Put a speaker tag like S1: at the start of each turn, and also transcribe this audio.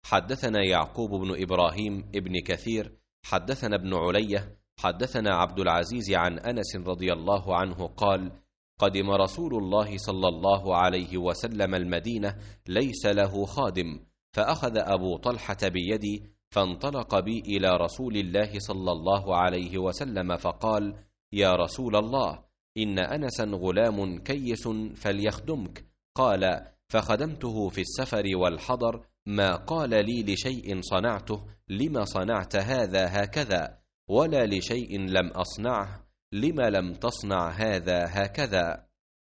S1: حدثنا يعقوب بن إبراهيم ابن كثير حدثنا ابن علية حدثنا عبد العزيز عن أنس رضي الله عنه قال: قدم رسول الله صلى الله عليه وسلم المدينة ليس له خادم، فأخذ أبو طلحة بيدي فانطلق بي إلى رسول الله صلى الله عليه وسلم فقال: يا رسول الله، إن أنسا غلام كيس فليخدمك. قال: فخدمته في السفر والحضر، ما قال لي لشيء صنعته لم صنعت هذا هكذا، ولا لشيء لم أصنعه لم لم تصنع هذا هكذا.